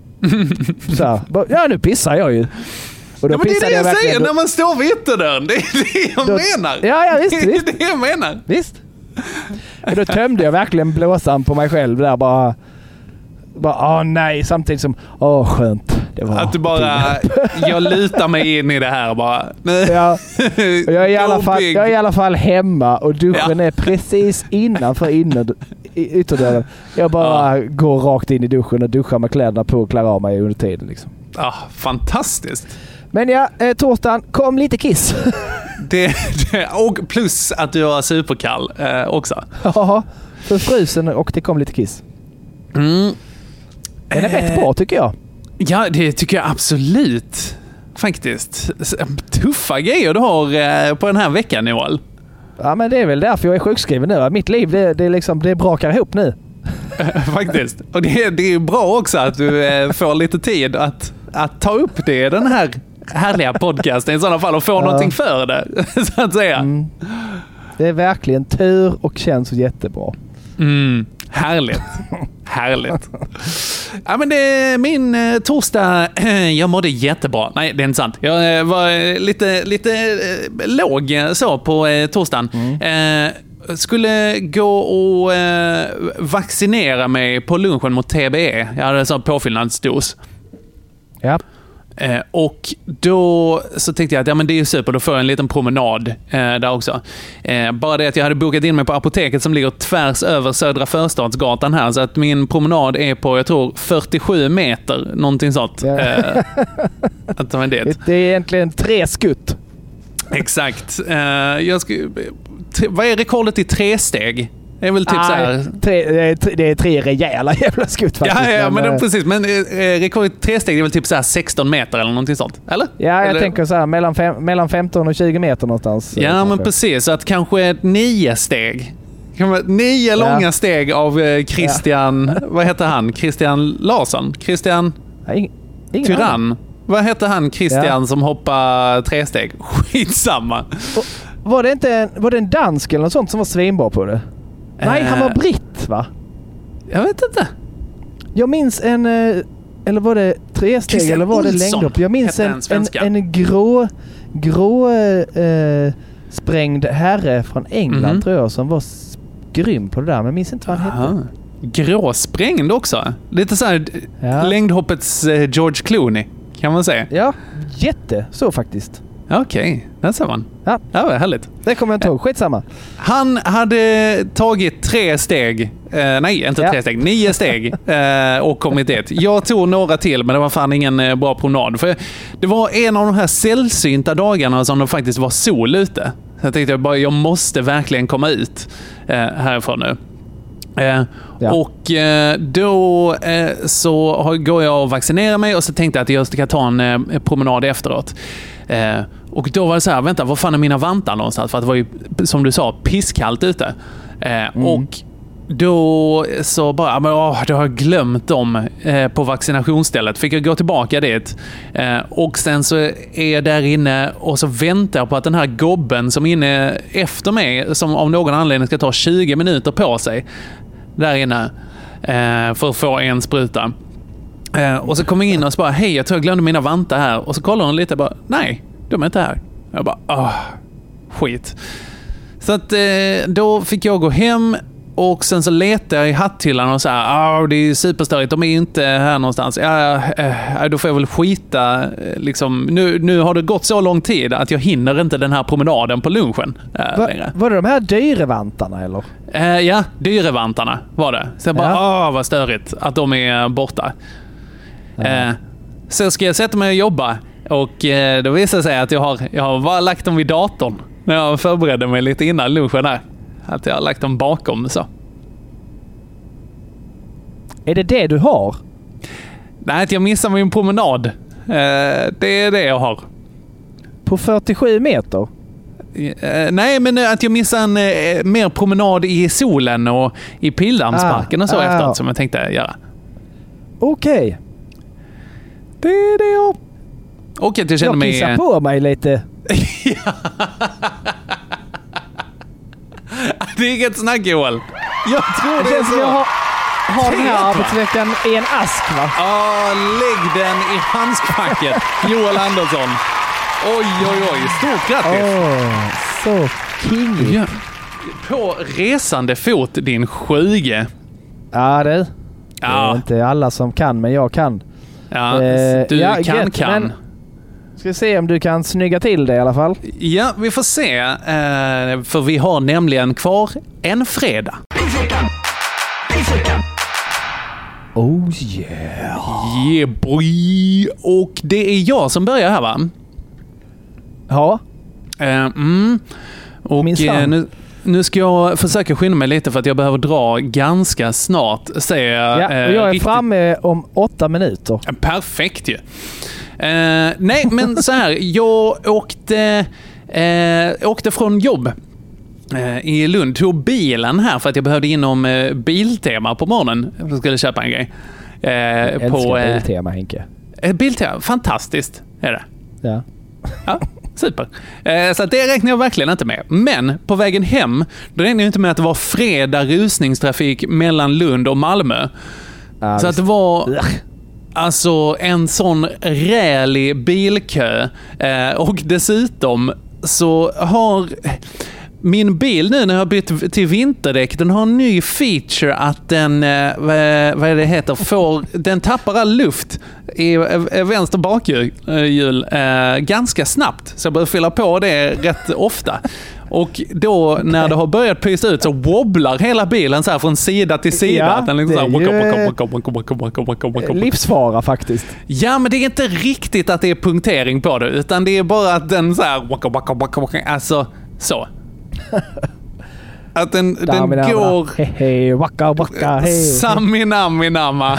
Så här, ja, nu pissar jag ju. Och då men det är det jag säger då, när man står vid ytterdörren. Det är det jag menar. Ja, visst. Det är det jag menar. Visst. Och då tömde jag verkligen blåsan på mig själv där bara nej, samtidigt som skönt. Det var att du bara jag lutar mig in i det här bara. Ja. Och jag är i alla fall hemma och duschen är precis innanför ytterdörren. Jag bara går rakt in i duschen och duschar med kläderna på och klär av mig under tiden liksom. Fantastiskt. Men torsdagen kom lite kiss. Och plus att du var superkall också. Ja, för frusen och det kom lite kiss. Den är rätt bra tycker jag. Ja, det tycker jag absolut. Faktiskt. Tuffa grejer du har på den här veckan, Joel. Ja, men det är väl därför jag är sjukskriven nu. Mitt liv, det brakar ihop nu. Faktiskt. Och det är bra också att du får lite tid att ta upp det i den här härliga podcasten i sådana fall och få någonting för det, så att säga. Det är verkligen tur och känns jättebra. Härligt. Ja, men det är min torsdag. Jag mådde jättebra. Nej, det är inte sant. Jag var lite låg så på torsdagen. Skulle gå och vaccinera mig på lunchen mot TBE. Jag hade en sån påfyllnadsdos. Ja. Och då så tänkte jag att men det är ju super, då får jag en liten promenad där också. Bara det att jag hade bokat in mig på apoteket som ligger tvärs över Södra Förstadsgatan här, så att min promenad är på, jag tror, 47 meter, någonting sånt. Att ta det. Det är egentligen 3 skutt. Exakt. Vad är rekordet i 3 steg? Det är väl typ så här. Det är 3 rejäla jävla skutt faktiskt. Ja, men precis. Men rekordet 3 steg är väl typ så här 16 meter eller någonting sånt, eller? Ja, jag tänker så här mellan 15 och 20 meter någonstans. Ja, kanske. Men precis. Så att kanske 9 steg. 9 långa steg av Christian... Vad heter han? Christian Larsson? Christian Tyrann? Vad heter han? Christian som hoppar 3 steg? Skitsamma. Var det en dansk eller något sånt som var svinbra på det? Nej, han var britt, va? Jag vet inte. Jag minns eller var det 3 steg Christian eller var det längdhopp? Jag minns en grå sprängd herre från England tror jag som var grym på det där, men jag minns inte vad han hette. Gråsprängd också. Lite så här längdhoppets George Clooney, kan man säga. Ja, så faktiskt. Okej, där ser man. Ja, det var härligt. Det kommer jag inte ihåg. Skitsamma. Han hade tagit 3 steg. Nej, inte 3 steg. 9 steg och kommit dit. Jag tog några till, men det var fan ingen bra promenad. För det var en av de här sällsynta dagarna som det faktiskt var sol ute. Så jag tänkte jag måste verkligen komma ut härifrån nu. Och då så går jag och vaccinerar mig och så tänkte jag att jag ska ta en promenad efteråt. Och då var det så här, vänta, vad fan är mina vantar någonstans? För att det var ju, som du sa, pisskallt ute. Och då så bara, då har jag glömt dem på vaccinationsstället. Fick jag gå tillbaka dit. Och sen så är jag där inne och så väntar jag på att den här gobben som är inne efter mig, som av någon anledning ska ta 20 minuter på sig där inne för att få en spruta. Och så kommer jag in och så bara, hej, jag tror jag glömde mina vantar här. Och så kollar hon lite och bara, nej, de är inte här. Jag bara, skit. Så att då fick jag gå hem Och sen så letar jag i hatthyllan och så här, det är superstörigt, de är inte här någonstans. Då får jag väl skita. Liksom. Nu har det gått så lång tid att jag hinner inte den här promenaden på lunchen längre. Var det de här dyrevantarna eller? Ja, dyrevantarna var det. Så jag bara, vad störigt att de är borta. Sen ska jag sätta mig och jobba. Och då visar det sig att jag har bara lagt dem vid datorn. När jag förberedde mig lite innan lunchen här. Att jag har lagt dem bakom så. Är det du har? Nej, att jag missar min promenad. Det är det jag har. På 47 meter? Nej, men att jag missar en mer promenad i solen och i Pildammsparken och så efteråt som jag tänkte göra. Okej. Det är det jag... Och att jag känner mig... Jag kissar på mig lite. Det är inget snack, Joel. Jag tror det är så. Jag har den här arbetsveckan i en ask, va? Lägg den i handskfacket. Joel Andersson. Oj. Stort grattis. Så king. Ja. På resande fot, din sjuge. Ja, det är inte alla som kan, men jag kan. Ja, du kan. Ska vi se om du kan snygga till det i alla fall. Ja, vi får se. För vi har nämligen kvar en fredag. Oh yeah. Yeah boy. Och det är jag som börjar här, va? Ja. Och nu ska jag försöka skynda mig lite för att jag behöver dra ganska snart. Säger jag. Och jag är framme om 8 minuter. Perfekt ju. Nej, men så här. Jag åkte från jobb i Lund. Tog bilen här för att jag behövde inom Biltema på morgonen. Jag skulle köpa en grej. Jag älskar Biltema, Henke. Biltema, fantastiskt är det. Ja, super. Så det räknar jag verkligen inte med. Men på vägen hem, då räknar jag inte med att det var fredag rusningstrafik mellan Lund och Malmö. Så att det var... Alltså en sån rälig bilkö. Och dessutom så har min bil nu när jag har bytt till vinterdäck, den har en ny feature att den, vad är det heter, den tappar all luft i vänster bakhjul ganska snabbt. Så jag behöver fylla på det rätt ofta. Och då när det har börjat pysa ut så wobblar hela bilen så här från sida till sida. Ja, att den liksom så livsfara faktiskt. Ja, men det är inte riktigt att det är punktering på det, utan det är bara att den så här, alltså så. Att den går... Hej, waka, waka, hej. Saminamminamma.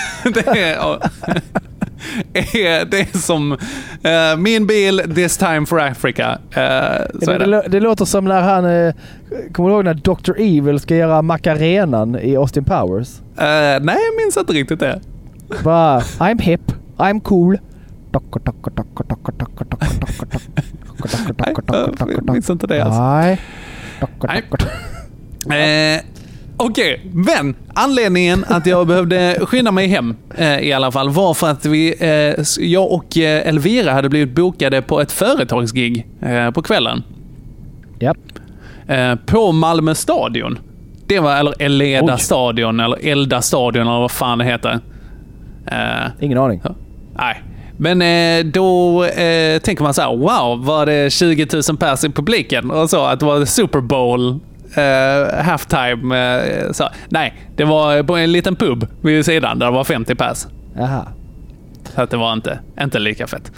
Det är som min bil, this time for Africa. Det låter som när han... kommer du ihåg när Dr. Evil ska göra Macarenan i Austin Powers? Nej, jag minns inte riktigt det. Bara, I'm hip, I'm cool. Jag minns inte det alltså. Nej. Okej, men anledningen att jag behövde skynda mig hem i alla fall var för att jag och Elvira hade blivit bokade på ett företagsgig på kvällen. Japp. På Malmö stadion. Det var, eller Eleda stadion eller Elda stadion eller vad fan det heter. Ingen aning. Nej. Men då tänker man så här, wow, var det 20 000 pers i publiken och så att det var Super Bowl halftime så. Nej, det var på en liten pub vid sidan där det var 50 pers. Aha. Så att det var inte lika fett.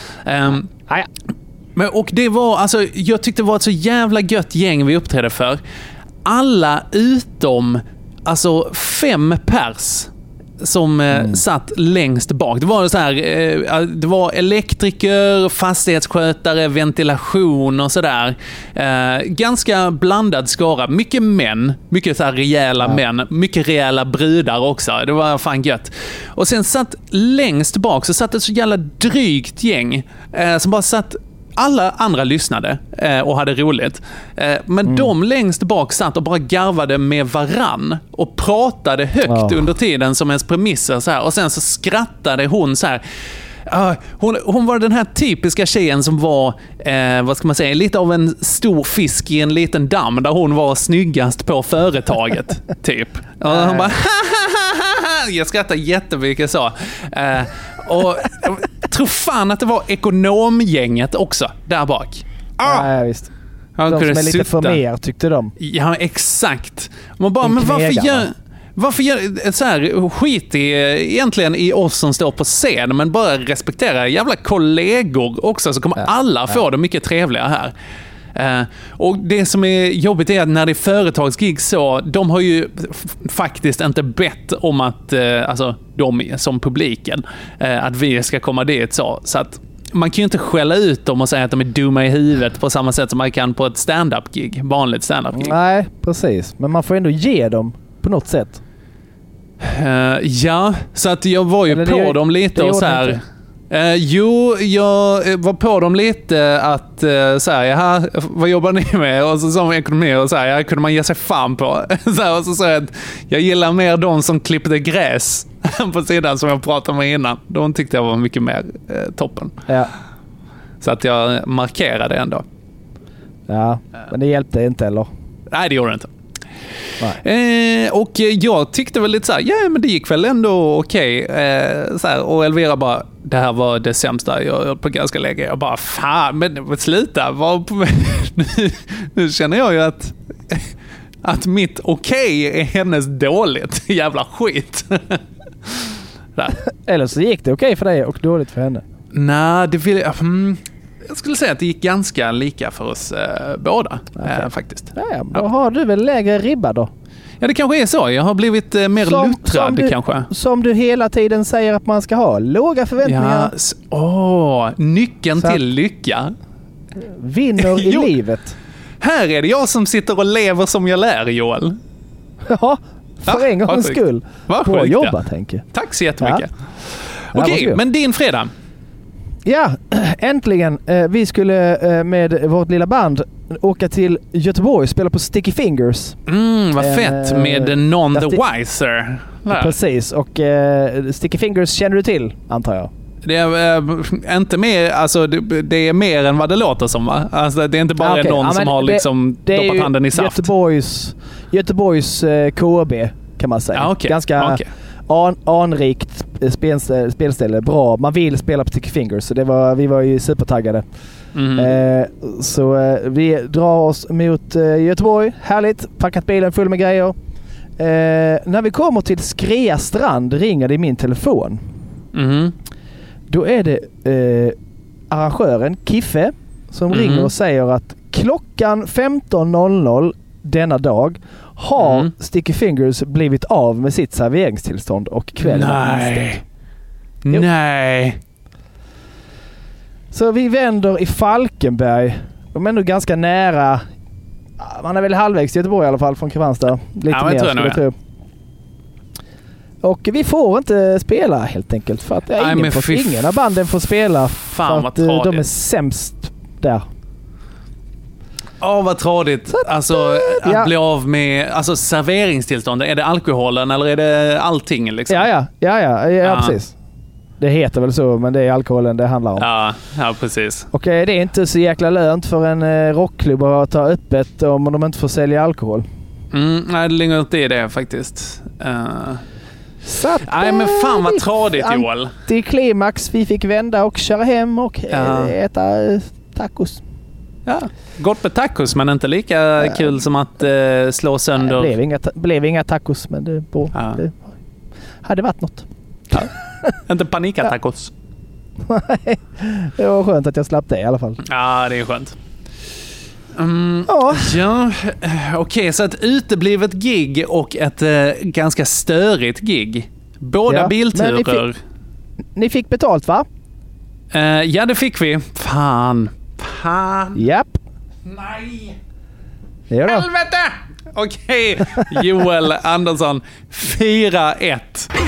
Men, och det var, alltså, jag tyckte det var ett så jävla gött gäng vi uppträdde för. Alla utom alltså 5 pers som satt längst bak. Det var så här, det var elektriker, fastighetsskötare, ventilation och sådär. Ganska blandad skara. Mycket män, mycket så här rejäla män, mycket rejäla brudar också. Det var fan gött. Och sen satt längst bak så satt ett så jävla drygt gäng som bara satt. Alla andra lyssnade och hade roligt. Men de längst bak satt och bara garvade med varann och pratade högt under tiden som ens premisser så här. Och sen så skrattade hon så här. Hon var den här typiska tjejen som var, vad ska man säga, lite av en stor fisk i en liten damm där hon var snyggast på företaget, typ. Och hon bara, jag skrattar jättemycket så. Och jag tror fan att det var ekonomgänget också, där bak. Ja, visst. De som är lite för mer, tyckte de. Ja, exakt. Man bara, men varför gör så här, skit egentligen i oss som står på scen, men bara respektera jävla kollegor också, så kommer alla få det mycket trevligare här. Och det som är jobbigt är att när det är företagsgig så, de har ju faktiskt inte bett om att, alltså de som publiken, att vi ska komma dit så att man kan ju inte skälla ut dem och säga att de är dumma i huvudet på samma sätt som man kan på ett stand-up-gig, vanligt stand-up-gig. Nej, precis. Men man får ändå ge dem på något sätt. Ja, så att jag var ju på dem lite och så här. Jag var på dem lite att så här, vad jobbar ni med? Och så som ekonomi och så här, kunde man ge sig fan på. Så här, och så sa jag att jag gillar mer de som klippte gräs på sidan som jag pratade med innan. De tyckte jag var mycket mer toppen. Ja. Så att jag markerade ändå. Ja, men det hjälpte inte eller? Nej, det gjorde det inte. Och jag tyckte väl lite så här, ja men det gick väl ändå okej. Så här, och Elvira bara, det här var det sämsta jag hört på ganska länge. Jag bara, fan, men sluta. Nu känner jag ju att mitt okej är hennes dåligt. Jävla skit. Eller så gick det okej för dig och dåligt för henne. Nej, det vill jag... Jag skulle säga att det gick ganska lika för oss båda, faktiskt. Ja, då har du väl lägre ribba då? Ja, det kanske är så. Jag har blivit mer luttrad kanske. Som du hela tiden säger att man ska ha. Låga förväntningar. Nyckeln till lycka. Vinner i livet. Här är det jag som sitter och lever som jag lär, Joel. Ja, för en gångs skull. Bra jobbat, tänker jag. Tack så jättemycket. Okej, men din fredag. Ja, äntligen. Vi skulle med vårt lilla band åka till Göteborg och spela på Sticky Fingers. Vad fett med None the Wiser. Precis, och Sticky Fingers känner du till, antar jag. Det är inte mer, alltså det är mer än vad det låter som, va? Alltså det är inte bara någon som har liksom doppat handen i saft. Göteborgs KB kan man säga. Ganska anrikt spelställe, bra. Man vill spela på Sticky Fingers, så vi var ju supertaggade. Så vi drar oss mot Göteborg. Härligt, packat bilen full med grejer. När vi kommer till Skrea strand ringer det i min telefon. Då är det arrangören Kiffe som ringer och säger att klockan 15.00 denna dag har Sticky Fingers blivit av med sitt serveringstillstånd och kvällen är inställd. Nej. Så vi vänder i Falkenberg. De är nog ganska nära. Man är väl halvvägs i Göteborg i alla fall från Kristianstad. Lite mer skulle jag tro. Och vi får inte spela helt enkelt för att ingen av banden får spela. Fan, för att de är sämst där. Vad tradigt. Alltså att bli av med serveringstillstånd. Är det alkoholen eller är det allting liksom? Ja, precis. Det heter väl så, men det är alkoholen det handlar om. Ja, precis. Och det är inte så jäkla lönt för en rockklubb att ta öppet om de inte får sälja alkohol. Nej, det ligger inte i det faktiskt. Nej, men fan vad tradigt, Joel. Till klimax, vi fick vända och köra hem och äta tacos. Ja, gott med tacos, men inte lika kul som att slå sönder. Det blev inga tacos, men det hade varit något. Ja. Inte panikattacos. Nej, det var skönt att jag slapp det i alla fall. Ja, det är skönt. Okej, så ett uteblivet gig och ett ganska störigt gig. Båda bilturer. Ni fick betalt, va? Ja, det fick vi. Fan. Japp. Nej. Helvete! Okej, Joel Andersson. 4-1.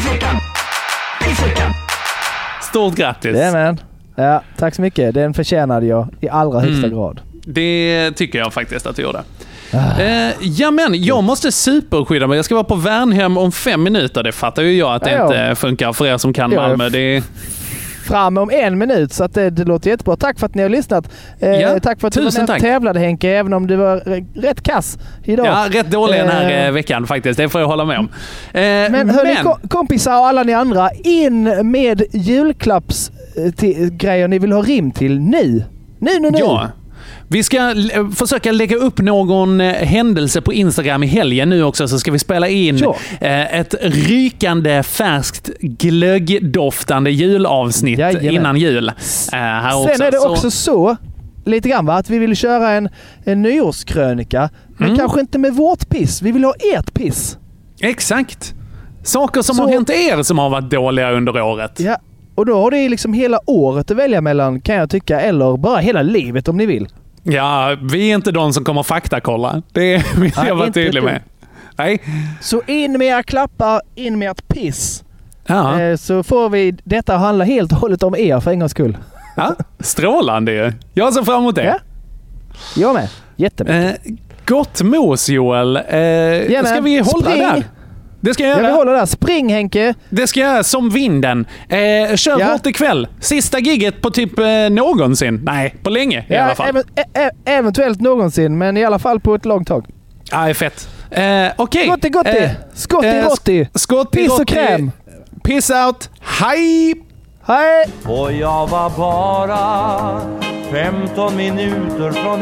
Stort grattis. Jajamän. Ja, tack så mycket. Den förtjänade jag i allra högsta grad. Det tycker jag faktiskt att du gjorde. Men jag måste superskydda mig. Jag ska vara på Värnhem om 5 minuter. Det fattar ju jag att det inte funkar för er som kan Malmö. fram om 1 minut, så att det låter jättebra. Tack för att ni har lyssnat. Tack för att du var med och tävlade, Henke, även om du var rätt kass idag. Ja, rätt dålig den här veckan faktiskt. Det får jag hålla med om. Men hörni, kompisar och alla ni andra, in med julklappsgrejer ni vill ha rim till nu. Nu. Ja. Vi ska försöka lägga upp någon händelse på Instagram i helgen nu också, så ska vi spela in ett rykande färskt glöggdoftande julavsnitt innan jul. Här Sen också. är det också så, lite grann att vi vill köra en nyårskrönika, men kanske inte med vårt piss. Vi vill ha ert piss. Exakt. Saker som har hänt er som har varit dåliga under året. Ja, och då har det liksom hela året att välja mellan, kan jag tycka, eller bara hela livet om ni vill. Ja, vi är inte de som kommer faktakolla. Det vill jag vara tydlig med. Nej. Så in med era klappar, in med ert piss. Ja. Så får vi detta handla helt och hållet om er för en gångs skull. Ja, strålande ju. Jag ser fram emot det. Ja. Jag med. Jättemycket. Gott mos, Joel. Ska vi hålla där? Det ska jag göra. Jag vill hålla där. Spring, Henke. Det ska jag göra som vinden. Kör hårt ikväll. Sista gigget på typ någonsin. Nej, på länge i alla fall. Eventuellt någonsin, men i alla fall på ett långt tag. Ja, fett. Okej. Gotti. Skott i rotti. Piss och kräm. Piss out. Hej! Hej! Och jag var bara 15 minuter från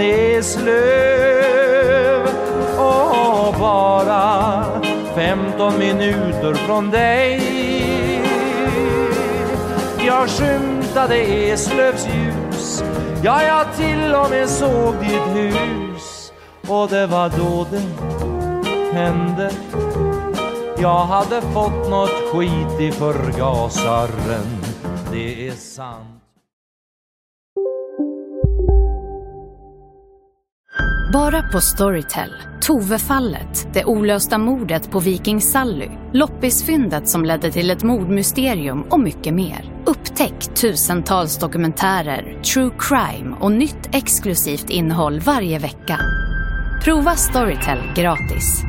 Eslöv. Och bara 15 minuter från dig. Jag skymtade Eslövs ljus. Ja, jag till och med såg ditt hus. Och det var då det hände. Jag hade fått något skit i förgasaren. Det är sant. Bara på Storytel. Tove-fallet, det olösta mordet på Viking Sally, loppisfyndet som ledde till ett mordmysterium och mycket mer. Upptäck tusentals dokumentärer, true crime och nytt exklusivt innehåll varje vecka. Prova Storytel gratis.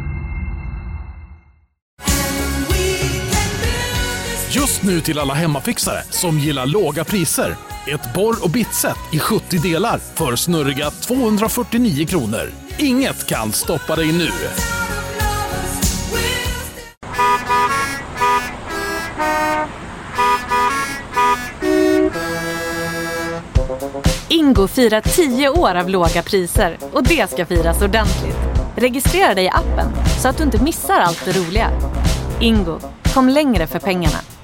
Just nu till alla hemmafixare som gillar låga priser. Ett borr- och bitset i 70 delar för snurriga 249 kronor. Inget kan stoppa dig nu. Ingo firar 10 år av låga priser och det ska firas ordentligt. Registrera dig i appen så att du inte missar allt det roliga. Ingo, kom längre för pengarna.